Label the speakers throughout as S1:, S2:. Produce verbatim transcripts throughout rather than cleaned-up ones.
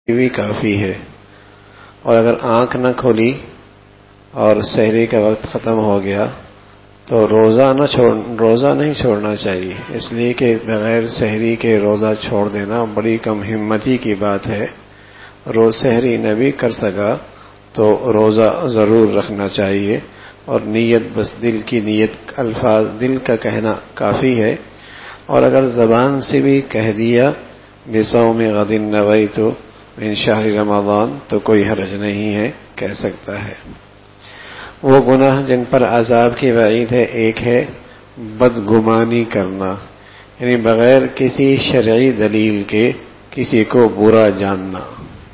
S1: بھی کافی ہے، اور اگر آنکھ نہ کھولی اور سحری کا وقت ختم ہو گیا تو روزہ نہ چھوڑ روزہ نہیں چھوڑنا چاہیے، اس لیے کہ بغیر سحری کے روزہ چھوڑ دینا بڑی کم ہمتی کی بات ہے۔ روز سحری نہ بھی کر سکا تو روزہ ضرور رکھنا چاہیے، اور نیت بس دل کی نیت، الفاظ دل کا کہنا کافی ہے، اور اگر زبان سے بھی کہہ دیا بصوم غد نویت من شہر رمضان تو کوئی حرج نہیں ہے، کہہ سکتا ہے۔ وہ گناہ جن پر عذاب کی وعید ہے، ایک ہے بدگمانی کرنا، یعنی بغیر کسی شرعی دلیل کے کسی کو برا جاننا۔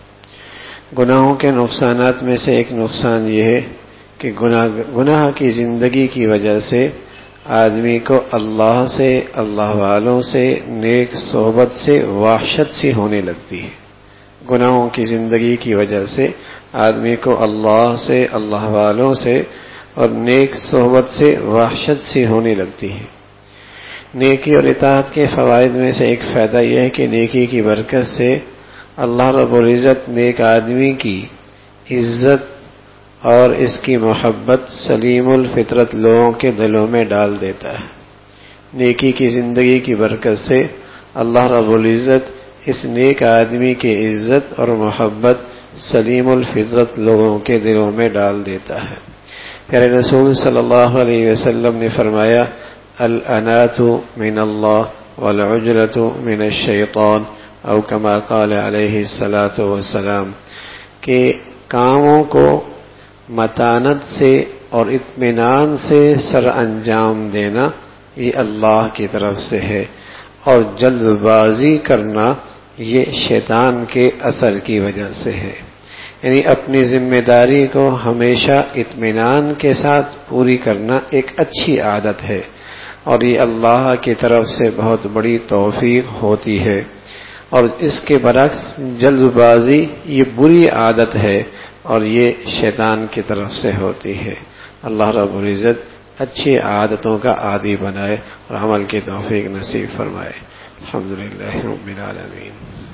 S1: گناہوں کے نقصانات میں سے ایک نقصان یہ ہے کہ گناہ گناہ کی زندگی کی وجہ سے آدمی کو اللہ سے، اللہ والوں سے، نیک صحبت سے وحشت سی ہونے لگتی ہے۔ گناہوں کی زندگی کی وجہ سے آدمی کو اللہ سے، اللہ والوں سے اور نیک صحبت سے وحشت سی ہونے لگتی ہے۔ نیکی اور اطاعت کے فوائد میں سے ایک فائدہ یہ ہے کہ نیکی کی برکت سے اللہ رب العزت نیک آدمی کی عزت اور اس کی محبت سلیم الفطرت لوگوں کے دلوں میں ڈال دیتا ہے۔ نیکی کی زندگی کی برکت سے اللہ رب العزت اس نیک آدمی کی عزت اور محبت سلیم الفطرت لوگوں کے دلوں میں ڈال دیتا ہے۔ پیارے رسول صلی اللہ علیہ وسلم نے فرمایا، الانات من اللہ والعجلۃ من الشیطان، او کما قال علیہ الصلاۃ والسلام، کہ کاموں کو متانت سے اور اطمینان سے سر انجام دینا یہ اللہ کی طرف سے ہے، اور جلد بازی کرنا یہ شیطان کے اثر کی وجہ سے ہے۔ یعنی اپنی ذمہ داری کو ہمیشہ اطمینان کے ساتھ پوری کرنا ایک اچھی عادت ہے، اور یہ اللہ کی طرف سے بہت بڑی توفیق ہوتی ہے، اور اس کے برعکس جلد بازی یہ بری عادت ہے اور یہ شیطان کی طرف سے ہوتی ہے۔ اللہ رب العزت اچھی عادتوں کا عادی بنائے اور عمل کی توفیق نصیب فرمائے۔ الحمدللہ رب العالمین۔